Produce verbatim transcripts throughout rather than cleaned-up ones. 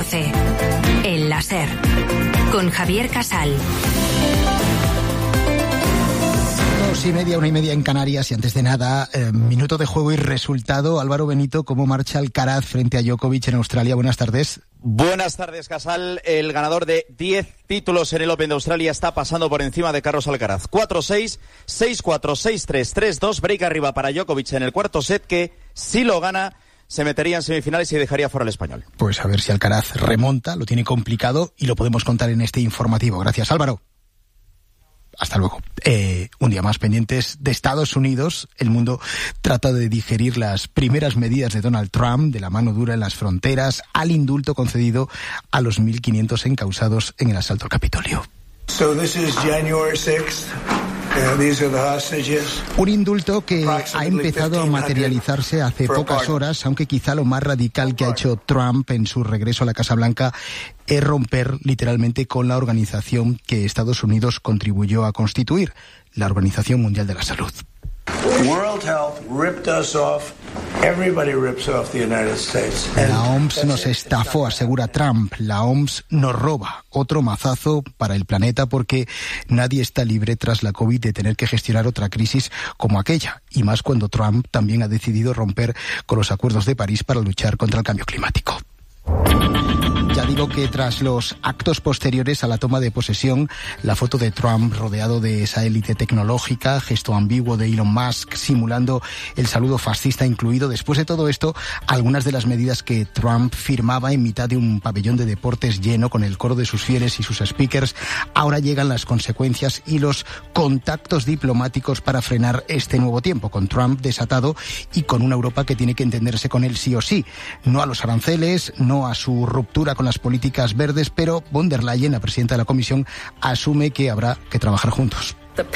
doce. El láser. Con Javier Casal. Dos y media, una y media en Canarias, y antes de nada, eh, minuto de juego y resultado. Álvaro Benito, ¿cómo marcha Alcaraz frente a Djokovic en Australia? Buenas tardes. Buenas tardes, Casal. El ganador de diez títulos en el Open de Australia está pasando por encima de Carlos Alcaraz. cuatro seis, seis cuatro, seis tres, tres dos. Break arriba para Djokovic en el cuarto set, que si lo gana se metería en semifinales y dejaría fuera al español. Pues a ver si Alcaraz remonta, lo tiene complicado y lo podemos contar en este informativo. Gracias, Álvaro. Hasta luego. Eh, un día más pendientes de Estados Unidos. El mundo trata de digerir las primeras medidas de Donald Trump, de la mano dura en las fronteras, al indulto concedido a los mil quinientos encausados en el asalto al Capitolio. So this is January sixth. Uh, these are the hostages. Un indulto que ha empezado a materializarse hace pocas horas, aunque quizá lo más radical que ha hecho Trump en su regreso a la Casa Blanca es romper literalmente con la organización que Estados Unidos contribuyó a constituir, la Organización Mundial de la Salud. World Health ripped us off. Everybody rips off the United States. La O M S nos estafó, asegura Trump. La O M S nos roba. Otro mazazo para el planeta, porque nadie está libre tras la COVID de tener que gestionar otra crisis como aquella. Y más cuando Trump también ha decidido romper con los acuerdos de París para luchar contra el cambio climático. Ya digo que tras los actos posteriores a la toma de posesión, la foto de Trump rodeado de esa élite tecnológica, gesto ambiguo de Elon Musk simulando el saludo fascista incluido. Después de todo esto, algunas de las medidas que Trump firmaba en mitad de un pabellón de deportes lleno con el coro de sus fieles y sus speakers, ahora llegan las consecuencias y los contactos diplomáticos para frenar este nuevo tiempo, con Trump desatado y con una Europa que tiene que entenderse con él sí o sí. No a los aranceles, no a su ruptura con las políticas verdes, pero von der Leyen, la presidenta de la Comisión, asume que habrá que trabajar juntos.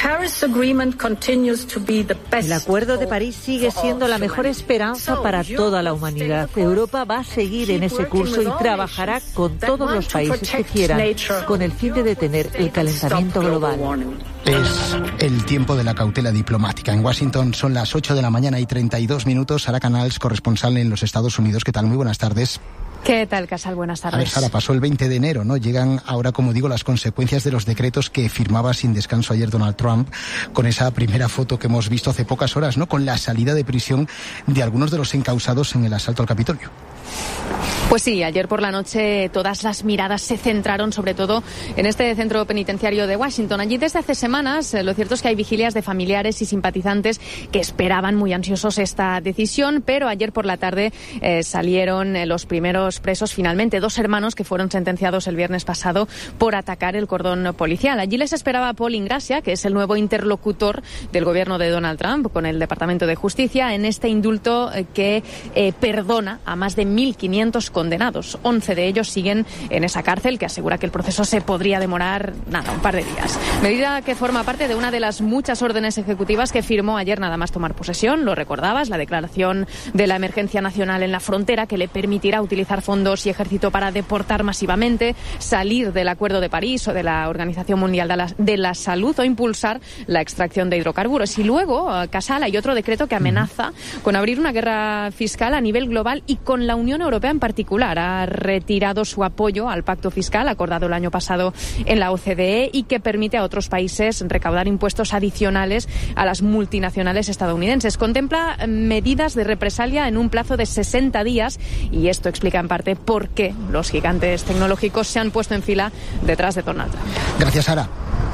El Acuerdo de París sigue siendo la mejor esperanza para toda la humanidad. Europa va a seguir en ese curso y trabajará con todos los países que quieran, con el fin de detener el calentamiento global. Es el tiempo de la cautela diplomática. En Washington son las ocho de la mañana y treinta y dos minutos. Sara Canals, corresponsal en los Estados Unidos. ¿Qué tal? Muy buenas tardes. ¿Qué tal, Casal? Buenas tardes. A ver, Sara, pasó el veinte de enero, ¿no? Llegan ahora, como digo, las consecuencias de los decretos que firmaba sin descanso ayer Donald Trump, con esa primera foto que hemos visto hace pocas horas, ¿no? Con la salida de prisión de algunos de los encausados en el asalto al Capitolio. Pues sí, ayer por la noche todas las miradas se centraron sobre todo en este centro penitenciario de Washington. Allí desde hace semanas, lo cierto es que hay vigilias de familiares y simpatizantes que esperaban muy ansiosos esta decisión, pero ayer por la tarde eh, salieron eh, los primeros presos, finalmente, dos hermanos que fueron sentenciados el viernes pasado por atacar el cordón policial. Allí les esperaba Paul Ingrassia, que es el nuevo interlocutor del gobierno de Donald Trump con el Departamento de Justicia en este indulto eh, que eh, perdona a más de mil quinientos condenados. once de ellos siguen en esa cárcel, que asegura que el proceso se podría demorar, nada, un par de días. Medida que forma parte de una de las muchas órdenes ejecutivas que firmó ayer nada más tomar posesión. Lo recordabas, la declaración de la emergencia nacional en la frontera, que le permitirá utilizar fondos y ejército para deportar masivamente, salir del Acuerdo de París o de la Organización Mundial de la, de la Salud o impulsar la extracción de hidrocarburos. Y luego, Casal, hay otro decreto que amenaza con abrir una guerra fiscal a nivel global y con la Unión Europea en particular. Ha retirado su apoyo al pacto fiscal acordado el año pasado en la O C D E y que permite a otros países recaudar impuestos adicionales a las multinacionales estadounidenses. Contempla medidas de represalia en un plazo de sesenta días y esto explica en parte por qué los gigantes tecnológicos se han puesto en fila detrás de Donald Trump. Gracias, Sara.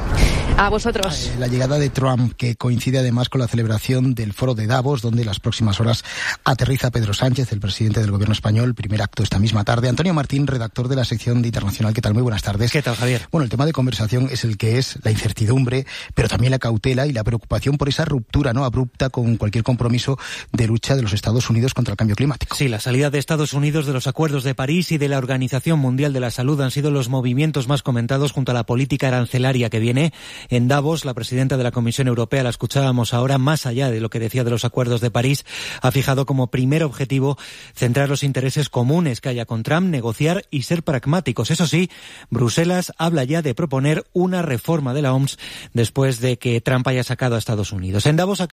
A vosotros. La llegada de Trump, que coincide además con la celebración del foro de Davos, donde en las próximas horas aterriza Pedro Sánchez, el presidente del gobierno español. Primer acto esta misma tarde. Antonio Martín, redactor de la sección de Internacional. ¿Qué tal? Muy buenas tardes. ¿Qué tal, Javier? Bueno, el tema de conversación es el que es, la incertidumbre, pero también la cautela y la preocupación por esa ruptura no abrupta con cualquier compromiso de lucha de los Estados Unidos contra el cambio climático. Sí, la salida de Estados Unidos de los acuerdos de París y de la Organización Mundial de la Salud han sido los movimientos más comentados junto a la política arancelaria que viene. En Davos, la presidenta de la Comisión Europea, la escuchábamos ahora, más allá de lo que decía de los acuerdos de París, ha fijado como primer objetivo centrar los intereses comunes que haya con Trump, negociar y ser pragmáticos. Eso sí, Bruselas habla ya de proponer una reforma de la O M S después de que Trump haya sacado a Estados Unidos. En Davos